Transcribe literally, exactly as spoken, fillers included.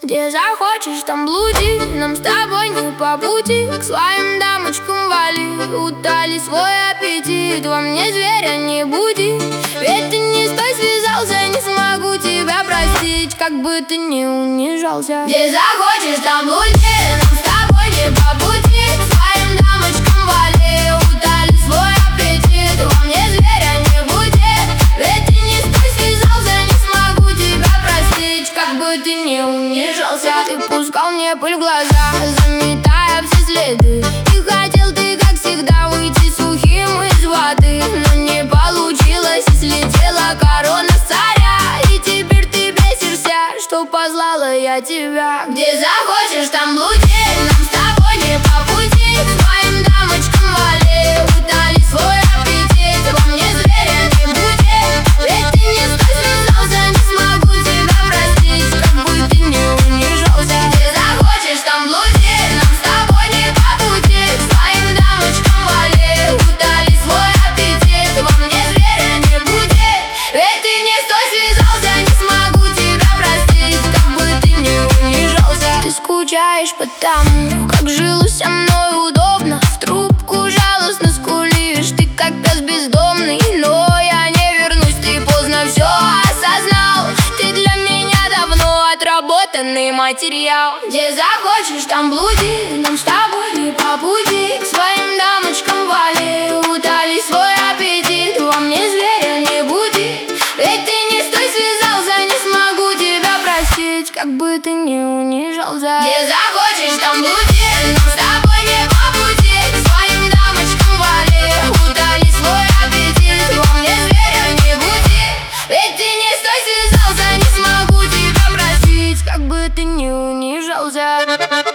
Где захочешь, там блуди, нам с тобой не по пути. К своим дамочкам вали, утоли свой аппетит. Во мне зверя не буди, ведь ты не с той связался. Не смогу тебя простить, как бы ты ни унижался. Где захочешь, там блуди, нам с тобой не по пути. К своим дамочкам вали, утоли свой аппетит. Во мне зверя не буди, ведь ты не с той связался. Не смогу тебя простить, как бы ты ни унижался. Ты пускал мне пыль в глаза, заметая все следы. И хотел ты, как всегда, выйти сухим из воды. Но не получилось, и слетела корона с царя. И теперь ты бесишься, что послала я тебя. Где захочешь, там блуди, нам с тобой не по пути. К своим дамочкам вали, утоли свой аппетит. Во мне зверя не буди, ведь ты не с той связался. Не смогу тебя простить, как бы ты ни унижался. Где захочешь, там блуди, нам с тобой не по пути. К своим дамочкам вали, утоли свой аппетит. Во мне зверя не буди, ведь ты не с той связался. Не смогу тебя простить, как бы ты ни унижался. Ты скучаешь потому, как жилось со мной удобно. В трубку жалостно скулишь, ты как пес бездомный. Но я не вернусь, ты поздно все осознал. Ты для меня давно отработанный материал. Где захочешь, там блуди, нам с тобой не по пути. К своим дамочкам вали, утоли свой аппетит. Во мне зверя не буди, ведь ты не с той связался. Не смогу тебя простить, как бы ты ни унижался. Где захочешь, там блуди, нам с тобой не по пути. К своим дамочкам вали, утоли свой аппетит. Во мне зверя не буди, ведь ты не с той связался. Не смогу тебя простить, как бы ты ни унижался.